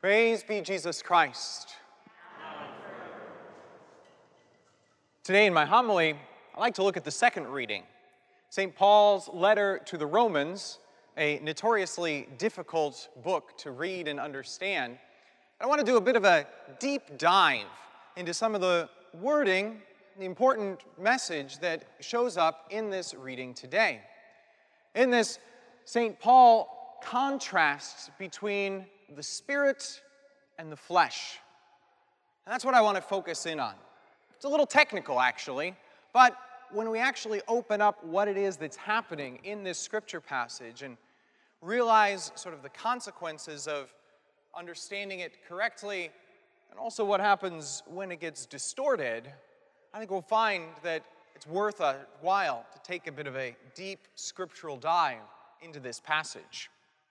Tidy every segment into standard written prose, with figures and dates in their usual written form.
Praise be Jesus Christ. Today in my homily, I'd like to look at the second reading, St. Paul's letter to the Romans, a notoriously difficult book to read and understand. I want to do a bit of a deep dive into some of the wording, the important message that shows up in this reading today. In this, St. Paul contrasts between the spirit and the flesh. And that's what I want to focus in on. It's a little technical, actually, but when we actually open up what it is that's happening in this scripture passage and realize sort of the consequences of understanding it correctly and also what happens when it gets distorted, I think we'll find that it's worth a while to take a bit of a deep scriptural dive into this passage.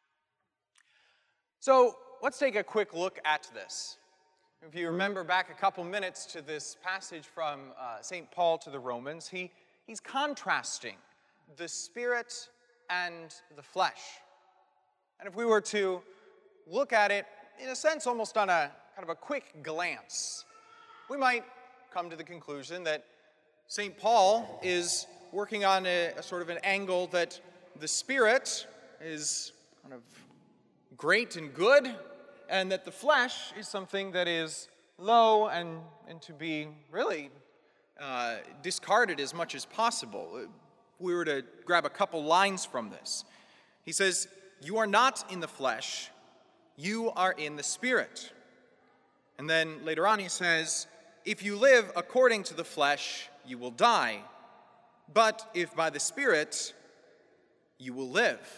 So let's take a quick look at this. If you remember back a couple minutes to this passage from St. Paul to the Romans, he's contrasting the spirit and the flesh. And if we were to look at it, in a sense, almost on a kind of a quick glance, we might come to the conclusion that St. Paul is working on a sort of an angle that the spirit is kind of great and good, and that the flesh is something that is low and to be really discarded as much as possible. If we were to grab a couple lines from this, he says, "You are not in the flesh, you are in the spirit." And then later on he says, "If you live according to the flesh, you will die. But if by the Spirit, you will live."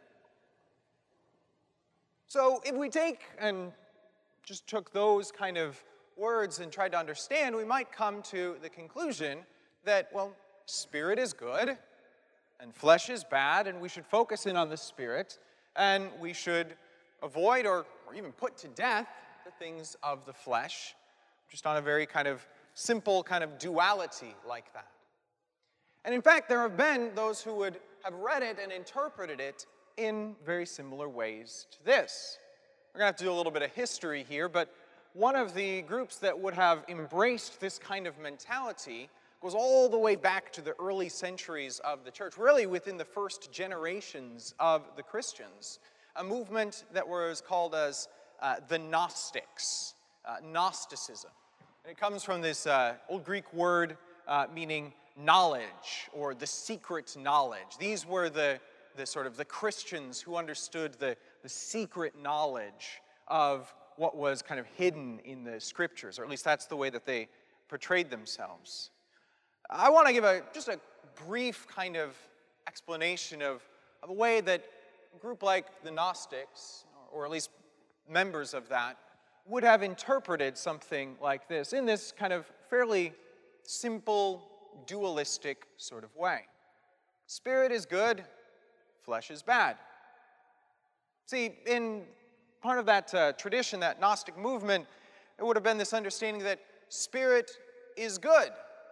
So if we take and just took those kind of words and tried to understand, we might come to the conclusion that, well, spirit is good and flesh is bad, and we should focus in on the spirit, and we should avoid or even put to death the things of the flesh, just on a very kind of simple kind of duality like that. And in fact, there have been those who would have read it and interpreted it in very similar ways to this. We're going to have to do a little bit of history here, but one of the groups that would have embraced this kind of mentality goes all the way back to the early centuries of the church, really within the first generations of the Christians, a movement that was called as the Gnostics, Gnosticism. And it comes from this old Greek word meaning knowledge or the secret knowledge. These were the sort of the Christians who understood the secret knowledge of what was kind of hidden in the scriptures, or at least that's the way that they portrayed themselves. I want to give just a brief kind of explanation of the way that a group like the Gnostics, or at least members of that, would have interpreted something like this in this kind of fairly simple, dualistic sort of way. Spirit is good, flesh is bad. See, in part of that tradition, that Gnostic movement, it would have been this understanding that spirit is good.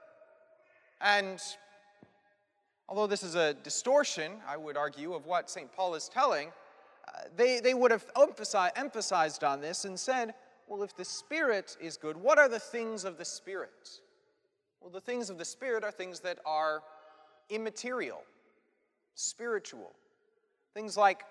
And although this is a distortion, I would argue, of what St. Paul is telling, they would have emphasized on this and said, well, if the spirit is good, what are the things of the spirit? Well, the things of the spirit are things that are immaterial, spiritual. Things like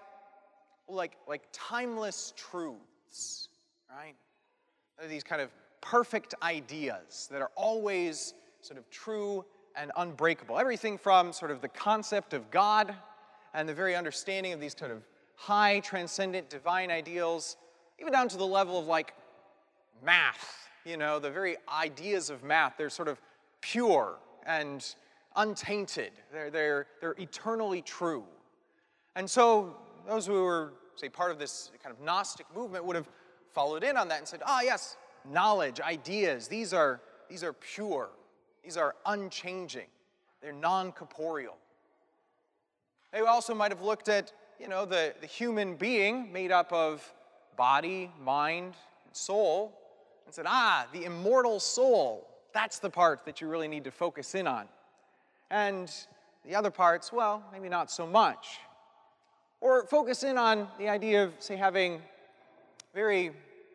timeless truths, right? These kind of perfect ideas that are always sort of true and unbreakable. Everything from sort of the concept of God and the very understanding of these sort of high, transcendent, divine ideals, even down to the level of like math, the very ideas of math. They're sort of pure and untainted. They're eternally true. And so those who were, say, part of this kind of Gnostic movement would have followed in on that and said, yes, knowledge, ideas, these are pure. These are unchanging. They're non-corporeal. They also might have looked at, the human being made up of body, mind, and soul, and said, the immortal soul, that's the part that you really need to focus in on. And the other parts, well, maybe not so much. Or focus in on the idea of, say, having very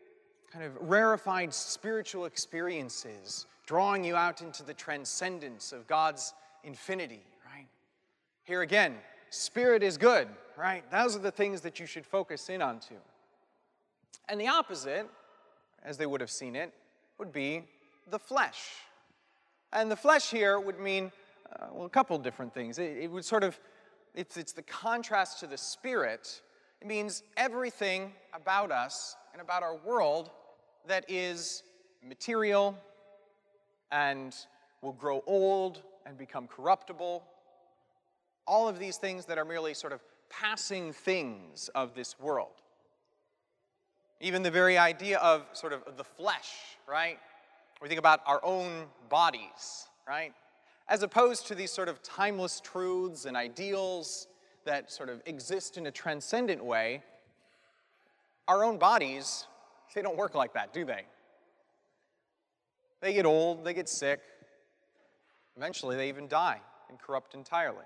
kind of rarefied spiritual experiences, drawing you out into the transcendence of God's infinity, right? Here again, spirit is good, right? Those are the things that you should focus in onto. And the opposite, as they would have seen it, would be the flesh. And the flesh here would mean, a couple different things. It would sort of, it's the contrast to the spirit. It means everything about us and about our world that is material and will grow old and become corruptible. All of these things that are merely sort of passing things of this world. Even the very idea of sort of the flesh, right? We think about our own bodies, right? As opposed to these sort of timeless truths and ideals that sort of exist in a transcendent way, our own bodies, they don't work like that, do they? They get old, they get sick. Eventually, they even die and corrupt entirely.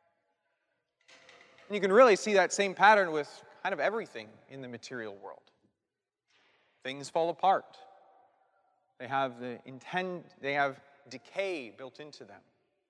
And you can really see that same pattern with kind of everything in the material world. Things fall apart. They have decay built into them.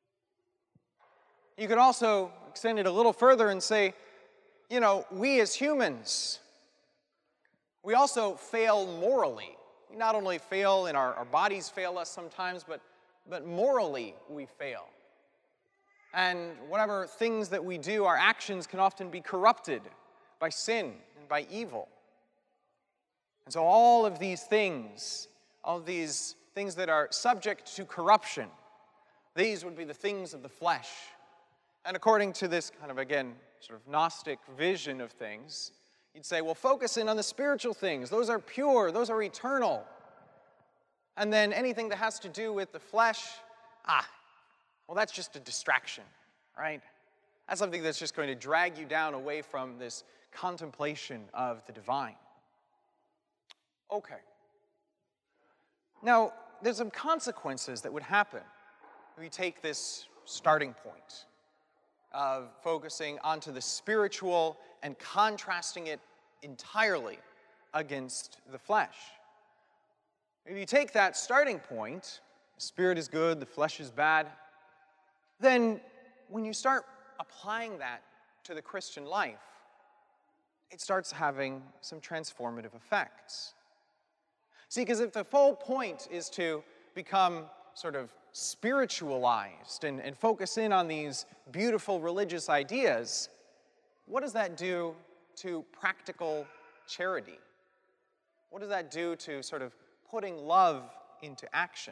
You could also extend it a little further and say, we as humans, we also fail morally. We not only fail in our bodies fail us sometimes, but morally we fail. And whatever things that we do, our actions can often be corrupted by sin and by evil. And so all of these things that are subject to corruption, these would be the things of the flesh. And according to this kind of, again, sort of Gnostic vision of things, you'd say, well, focus in on the spiritual things. Those are pure. Those are eternal. And then anything that has to do with the flesh, well, that's just a distraction, right? That's something that's just going to drag you down away from this contemplation of the divine. Okay. Now, there's some consequences that would happen if we take this starting point of focusing onto the spiritual and contrasting it entirely against the flesh. If you take that starting point, the spirit is good, the flesh is bad, then when you start applying that to the Christian life, it starts having some transformative effects. See, because if the whole point is to become sort of spiritualized and focus in on these beautiful religious ideas, what does that do to practical charity? What does that do to sort of putting love into action?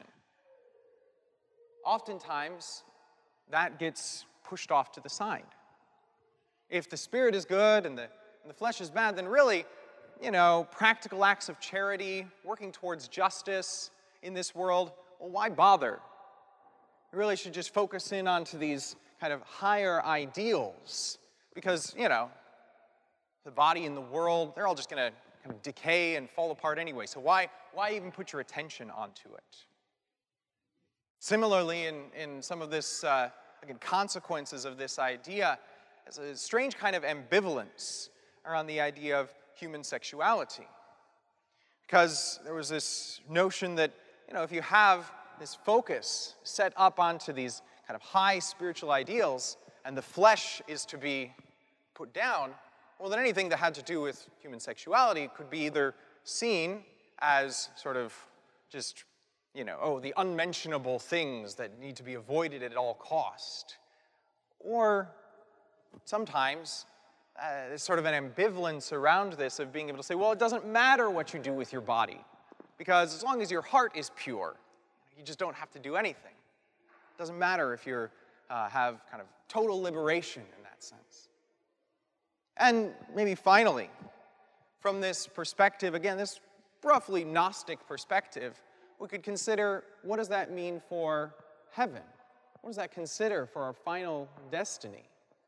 Oftentimes, that gets pushed off to the side. If the spirit is good and the flesh is bad, then really, practical acts of charity, working towards justice in this world, well, why bother? We really should just focus in onto these kind of higher ideals because, the body and the world, they're all just going to kind of decay and fall apart anyway. So why even put your attention onto it? Similarly, in some of this, again, consequences of this idea, there's a strange kind of ambivalence around the idea of human sexuality. Because there was this notion that, if you have this focus set up onto these kind of high spiritual ideals, and the flesh is to be put down, well, then anything that had to do with human sexuality could be either seen as sort of just, the unmentionable things that need to be avoided at all cost. Or sometimes there's sort of an ambivalence around this of being able to say, well, it doesn't matter what you do with your body, because as long as your heart is pure, you just don't have to do anything. It doesn't matter if you have kind of total liberation in that sense. And maybe finally, from this perspective, again, this roughly Gnostic perspective, we could consider, what does that mean for heaven? What does that consider for our final destiny?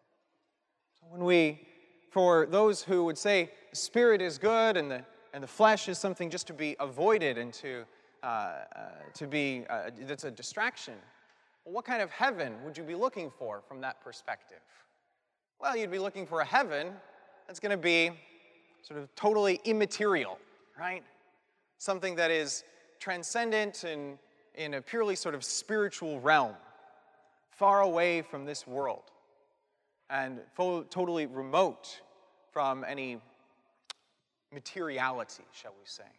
So for those who would say the spirit is good and the flesh is something just to be avoided and that's a distraction, well, what kind of heaven would you be looking for from that perspective? Well, you'd be looking for a heaven that's going to be sort of totally immaterial, right? something that is transcendent and in a purely sort of spiritual realm, far away from this world, and totally remote from any materiality, shall we say.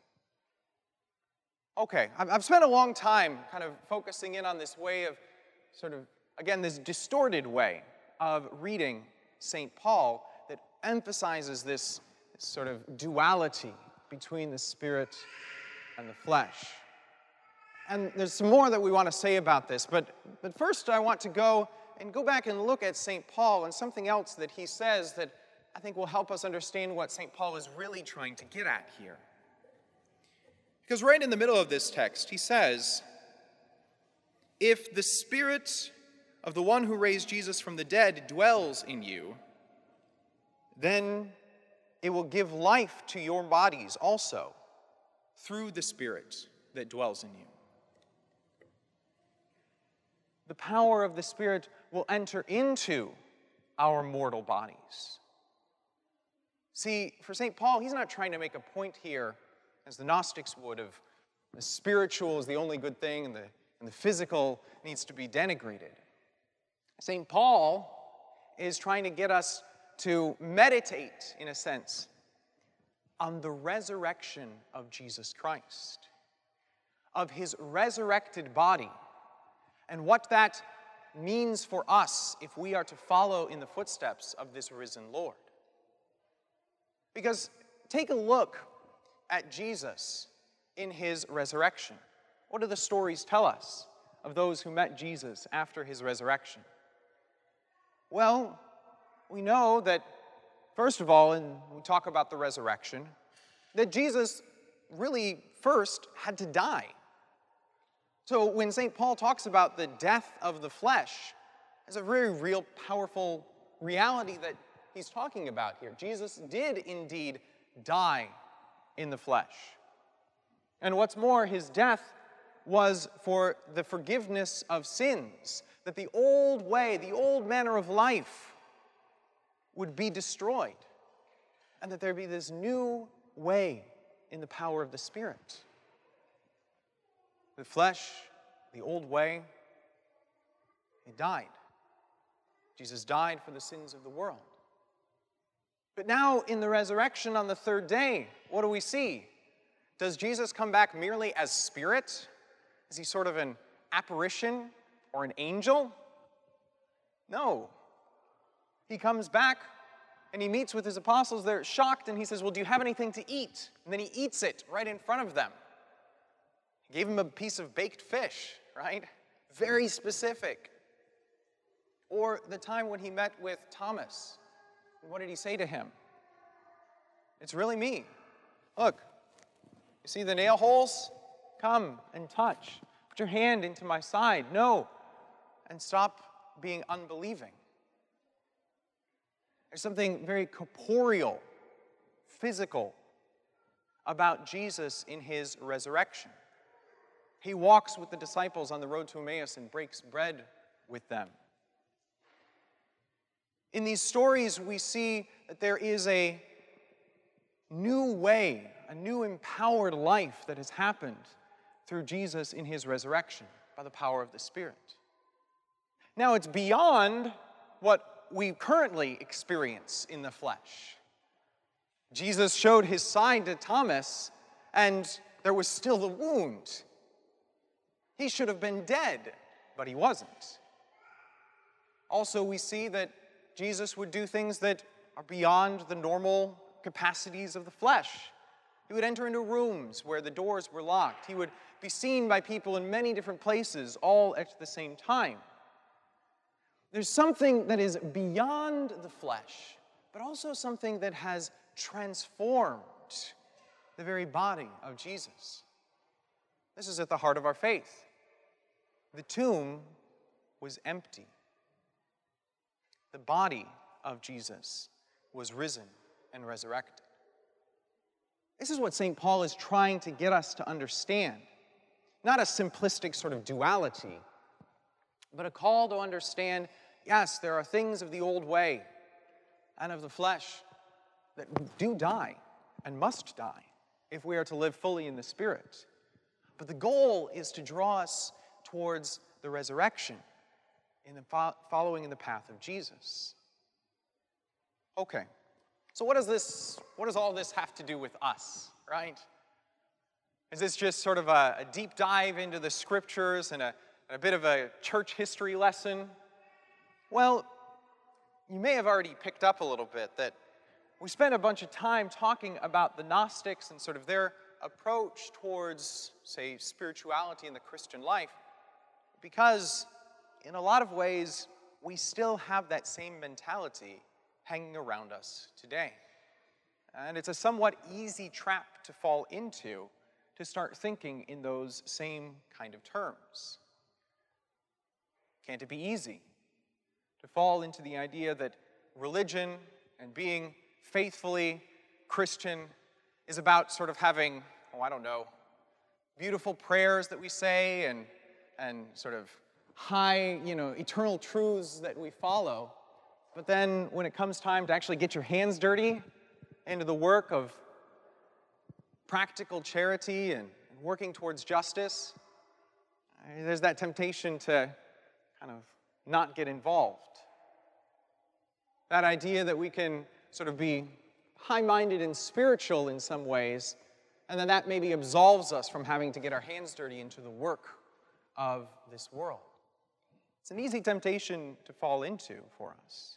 Okay, I've spent a long time kind of focusing in on this way of sort of, again, this distorted way of reading St. Paul that emphasizes this sort of duality between the spirit and the flesh. And there's some more that we want to say about this, but first I want to go back and look at St. Paul and something else that he says that I think will help us understand what St. Paul is really trying to get at here. Because right in the middle of this text, he says, "If the Spirit of the one who raised Jesus from the dead dwells in you, then it will give life to your bodies also through the Spirit that dwells in you." The power of the Spirit will enter into our mortal bodies. See, for St. Paul, he's not trying to make a point here, as the Gnostics would, of the spiritual is the only good thing and the physical needs to be denigrated. St. Paul is trying to get us to meditate, in a sense, on the resurrection of Jesus Christ, of his resurrected body, and what that means for us if we are to follow in the footsteps of this risen Lord. Because take a look at Jesus in his resurrection. What do the stories tell us of those who met Jesus after his resurrection? Well, we know that, first of all, when we talk about the resurrection, that Jesus really first had to die. So when St. Paul talks about the death of the flesh, it's a very real, powerful reality that he's talking about here. Jesus did indeed die in the flesh. And what's more, his death was for the forgiveness of sins, that the old way, the old manner of life would be destroyed, and that there be this new way in the power of the Spirit. The flesh, the old way, it died. Jesus died for the sins of the world. But now, in the resurrection on the third day, what do we see? Does Jesus come back merely as spirit? Is he sort of an apparition or an angel? No. He comes back and he meets with his apostles. They're shocked and he says, "Well, do you have anything to eat?" And then he eats it right in front of them. He gave them a piece of baked fish, right? Very specific. Or the time when he met with Thomas. What did he say to him? "It's really me. Look, you see the nail holes? Come and touch. Put your hand into my side. No. And stop being unbelieving." There's something very corporeal, physical, about Jesus in his resurrection. He walks with the disciples on the road to Emmaus and breaks bread with them. In these stories, we see that there is a new way, a new empowered life that has happened through Jesus in his resurrection by the power of the Spirit. Now, it's beyond what we currently experience in the flesh. Jesus showed his side to Thomas, and there was still the wound. He should have been dead, but he wasn't. Also, we see that Jesus would do things that are beyond the normal capacities of the flesh. He would enter into rooms where the doors were locked. He would be seen by people in many different places, all at the same time. There's something that is beyond the flesh, but also something that has transformed the very body of Jesus. This is at the heart of our faith. The tomb was empty. The body of Jesus was risen and resurrected. This is what St. Paul is trying to get us to understand. Not a simplistic sort of duality, but a call to understand, yes, there are things of the old way and of the flesh that do die and must die. if we are to live fully in the Spirit. But the goal is to draw us towards the resurrection, in the following in the path of Jesus. Okay, so what does all this have to do with us, right? Is this just sort of a deep dive into the scriptures and a bit of a church history lesson? Well, you may have already picked up a little bit that we spent a bunch of time talking about the Gnostics and sort of their approach towards, say, spirituality in the Christian life, because in a lot of ways, we still have that same mentality hanging around us today. And it's a somewhat easy trap to fall into, to start thinking in those same kind of terms. Can't it be easy to fall into the idea that religion and being faithfully Christian is about sort of having, beautiful prayers that we say and sort of high, eternal truths that we follow. But then when it comes time to actually get your hands dirty into the work of practical charity and working towards justice, there's that temptation to kind of not get involved. That idea that we can sort of be high-minded and spiritual in some ways, and then that maybe absolves us from having to get our hands dirty into the work of this world. It's an easy temptation to fall into for us.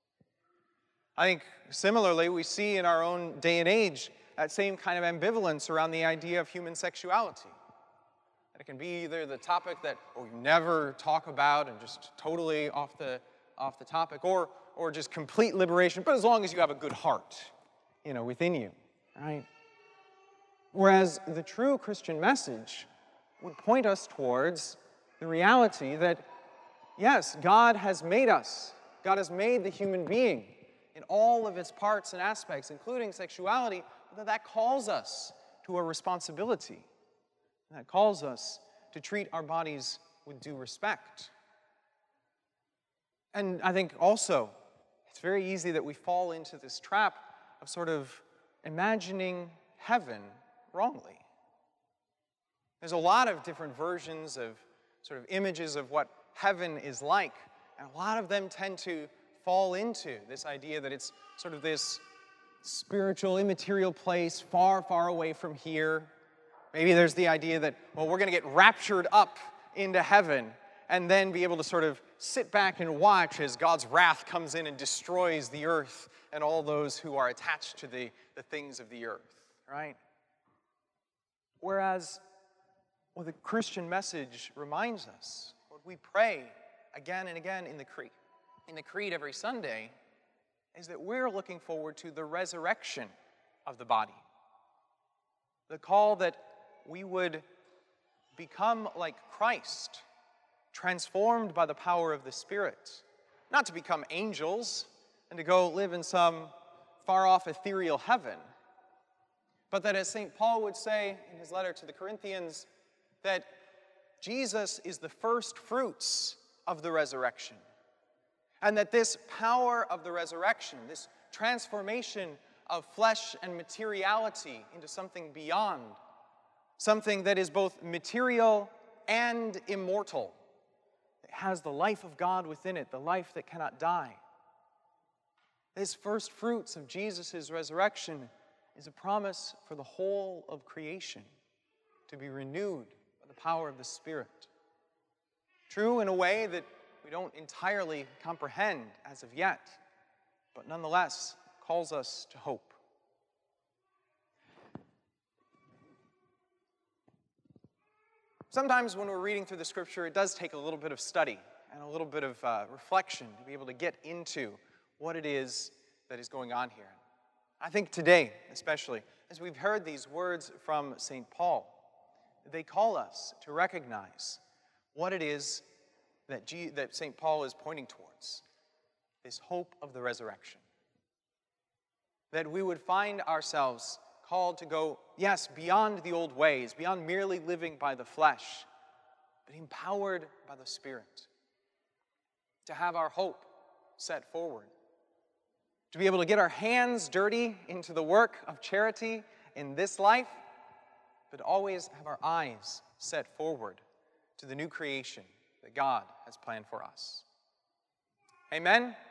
I think similarly we see in our own day and age that same kind of ambivalence around the idea of human sexuality. And it can be either the topic that we never talk about and just totally off the topic, or just complete liberation, but as long as you have a good heart, within you, right? Whereas the true Christian message would point us towards the reality that, yes, God has made us. God has made the human being in all of its parts and aspects, including sexuality, but that calls us to a responsibility. That calls us to treat our bodies with due respect. And I think also, it's very easy that we fall into this trap of sort of imagining heaven wrongly. There's a lot of different versions of sort of images of what heaven is like, and a lot of them tend to fall into this idea that it's sort of this spiritual, immaterial place far, far away from here. Maybe there's the idea that, we're going to get raptured up into heaven and then be able to sort of sit back and watch as God's wrath comes in and destroys the earth and all those who are attached to the things of the earth, right? Whereas what the Christian message reminds us, what we pray again and again in the Creed every Sunday, is that we're looking forward to the resurrection of the body. The call that we would become like Christ, transformed by the power of the Spirit. Not to become angels and to go live in some far-off ethereal heaven, but that, as St. Paul would say in his letter to the Corinthians, that Jesus is the first fruits of the resurrection. And that this power of the resurrection, this transformation of flesh and materiality into something beyond, something that is both material and immortal, it has the life of God within it, the life that cannot die. This first fruits of Jesus' resurrection is a promise for the whole of creation to be renewed by the power of the Spirit. True in a way that we don't entirely comprehend as of yet, but nonetheless calls us to hope. Sometimes when we're reading through the Scripture, it does take a little bit of study and a little bit of reflection to be able to get into what it is that is going on here. I think today, especially, as we've heard these words from St. Paul, they call us to recognize what it is that St. Paul is pointing towards, this hope of the resurrection. That we would find ourselves called to go, yes, beyond the old ways, beyond merely living by the flesh, but empowered by the Spirit. To have our hope set forward. To be able to get our hands dirty into the work of charity in this life, but always have our eyes set forward to the new creation that God has planned for us. Amen?